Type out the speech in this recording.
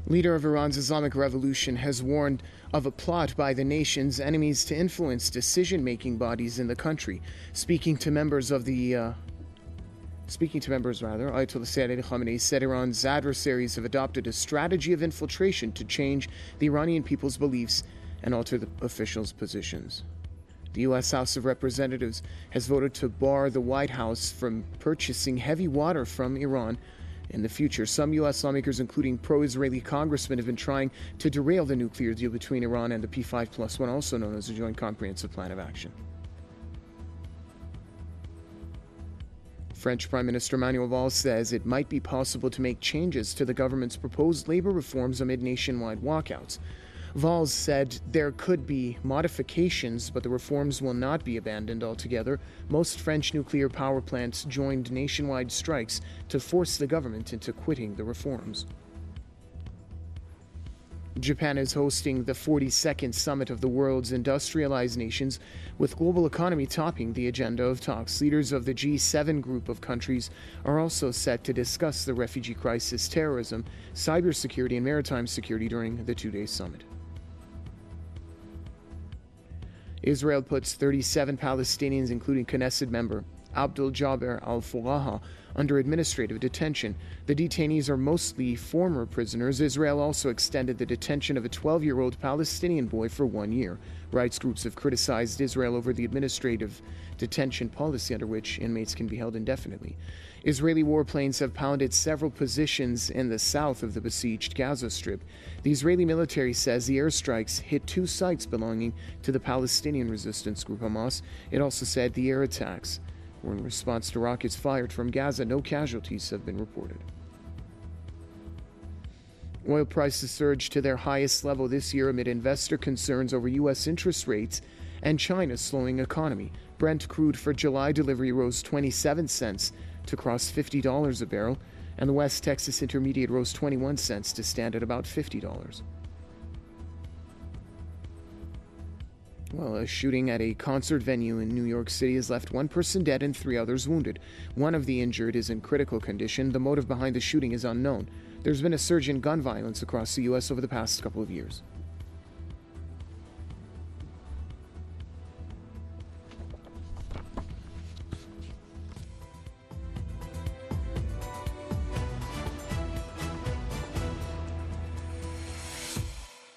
Leader of Iran's Islamic Revolution has warned of a plot by the nation's enemies to influence decision-making bodies in the country. Speaking to members, Ayatollah Sayyid Ali Khamenei said Iran's adversaries have adopted a strategy of infiltration to change the Iranian people's beliefs and alter the officials' positions. The U.S. House of Representatives has voted to bar the White House from purchasing heavy water from Iran in the future. Some U.S. lawmakers, including pro-Israeli congressmen, have been trying to derail the nuclear deal between Iran and the P5+1, also known as the Joint Comprehensive Plan of Action. French Prime Minister Manuel Valls says it might be possible to make changes to the government's proposed labor reforms amid nationwide walkouts. Valls said there could be modifications, but the reforms will not be abandoned altogether. Most French nuclear power plants joined nationwide strikes to force the government into quitting the reforms. Japan is hosting the 42nd summit of the world's industrialized nations, with global economy topping the agenda of talks. Leaders of the G7 group of countries are also set to discuss the refugee crisis, terrorism, cybersecurity, and maritime security during the two-day summit. Israel puts 37 Palestinians, including Knesset member Abdul Jabbar al-Fulaha, under administrative detention. The detainees are mostly former prisoners. Israel also extended the detention of a 12-year-old Palestinian boy for 1 year. Rights groups have criticized Israel over the administrative detention policy under which inmates can be held indefinitely. Israeli warplanes have pounded several positions in the south of the besieged Gaza Strip. The Israeli military says the airstrikes hit 2 sites belonging to the Palestinian resistance group Hamas. It also said the air attacks were in response to rockets fired from Gaza. No casualties have been reported. Oil prices surged to their highest level this year amid investor concerns over U.S. interest rates and China's slowing economy. Brent crude for July delivery rose 27 cents to cross $50 a barrel, and the West Texas Intermediate rose 21 cents to stand at about $50. Well, a shooting at a concert venue in New York City has left 1 person dead and 3 others wounded. One of the injured is in critical condition. The motive behind the shooting is unknown. There's been a surge in gun violence across the U.S. over the past couple of years.